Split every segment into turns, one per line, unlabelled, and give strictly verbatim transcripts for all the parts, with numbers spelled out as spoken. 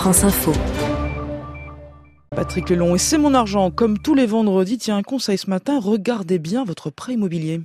France Info.
Patrick Lelon, et c'est mon argent. Comme tous les vendredis, tiens, un conseil ce matin, regardez bien votre prêt immobilier.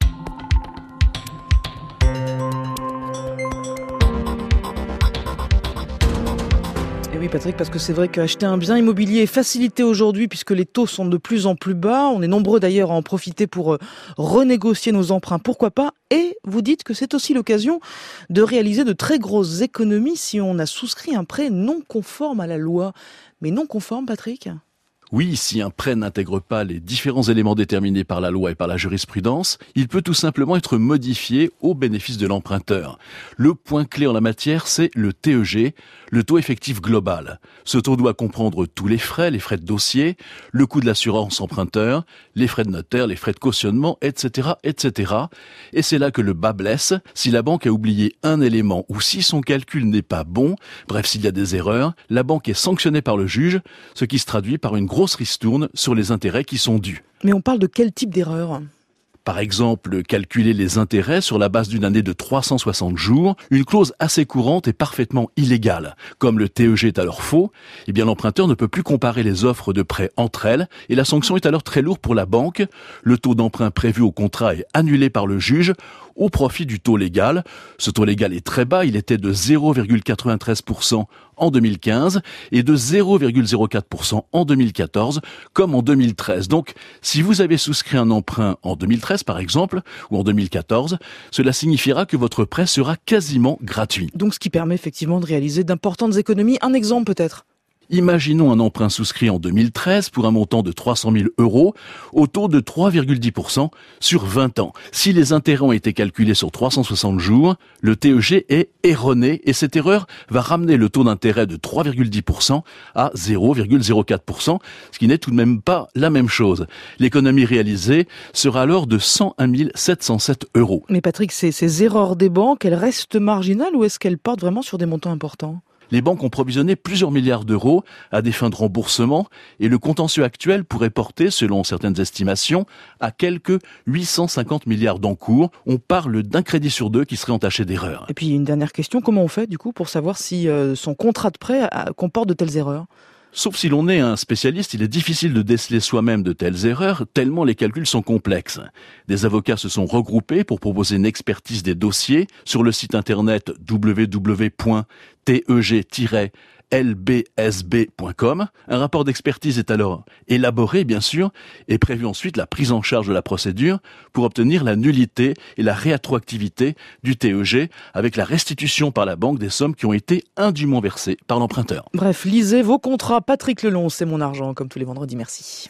Et oui Patrick, parce que c'est vrai qu'acheter un bien immobilier est facilité aujourd'hui puisque les taux sont de plus en plus bas. On est nombreux d'ailleurs à en profiter pour renégocier nos emprunts, pourquoi pas. Et vous dites que c'est aussi l'occasion de réaliser de très grosses économies si on a souscrit un prêt non conforme à la loi. Mais non conforme, Patrick ?
Oui, si un prêt n'intègre pas les différents éléments déterminés par la loi et par la jurisprudence, il peut tout simplement être modifié au bénéfice de l'emprunteur. Le point clé en la matière, c'est le T E G, le taux effectif global. Ce taux doit comprendre tous les frais, les frais de dossier, le coût de l'assurance emprunteur, les frais de notaire, les frais de cautionnement, et cetera, et cetera. Et c'est là que le bas blesse. Si la banque a oublié un élément ou si son calcul n'est pas bon, bref, s'il y a des erreurs, la banque est sanctionnée par le juge, ce qui se traduit par une grosse ristourne sur les intérêts qui sont dus.
Mais on parle de quel type d'erreur ?
Par exemple, calculer les intérêts sur la base d'une année de trois cent soixante jours, une clause assez courante et parfaitement illégale. Comme le T E G est alors faux, eh bien l'emprunteur ne peut plus comparer les offres de prêt entre elles et la sanction est alors très lourde pour la banque. Le taux d'emprunt prévu au contrat est annulé par le juge au profit du taux légal. Ce taux légal est très bas, il était de zéro virgule quatre-vingt-treize pour cent en deux mille quinze et de zéro virgule zéro quatre pour cent en deux mille quatorze, comme en deux mille treize. Donc, si vous avez souscrit un emprunt en deux mille treize par exemple, ou en deux mille quatorze, cela signifiera que votre prêt sera quasiment gratuit.
Donc ce qui permet effectivement de réaliser d'importantes économies. Un exemple peut-être ?
Imaginons un emprunt souscrit en deux mille treize pour un montant de trois cent mille euros au taux de trois virgule dix pour cent sur vingt ans. Si les intérêts ont été calculés sur trois cent soixante jours, le T E G est erroné et cette erreur va ramener le taux d'intérêt de trois virgule dix pour cent à zéro virgule zéro quatre pour cent, ce qui n'est tout de même pas la même chose. L'économie réalisée sera alors de cent un mille sept cent sept euros.
Mais Patrick, ces, ces erreurs des banques, elles restent marginales ou est-ce qu'elles portent vraiment sur des montants importants ?
Les banques ont provisionné plusieurs milliards d'euros à des fins de remboursement et le contentieux actuel pourrait porter, selon certaines estimations, à quelques huit cent cinquante milliards d'encours. On parle d'un crédit sur deux qui serait entaché d'erreurs.
Et puis une dernière question, comment on fait du coup pour savoir si euh, son contrat de prêt euh, comporte de telles erreurs ?
Sauf si l'on est un spécialiste, il est difficile de déceler soi-même de telles erreurs, tellement les calculs sont complexes. Des avocats se sont regroupés pour proposer une expertise des dossiers sur le site internet w w w point t e g tiret l b s b point com. Un rapport d'expertise est alors élaboré, bien sûr, et prévu ensuite la prise en charge de la procédure pour obtenir la nullité et la rétroactivité du T E G avec la restitution par la banque des sommes qui ont été indûment versées par l'emprunteur.
Bref, lisez vos contrats. Patrick Lelon, c'est mon argent, comme tous les vendredis. Merci.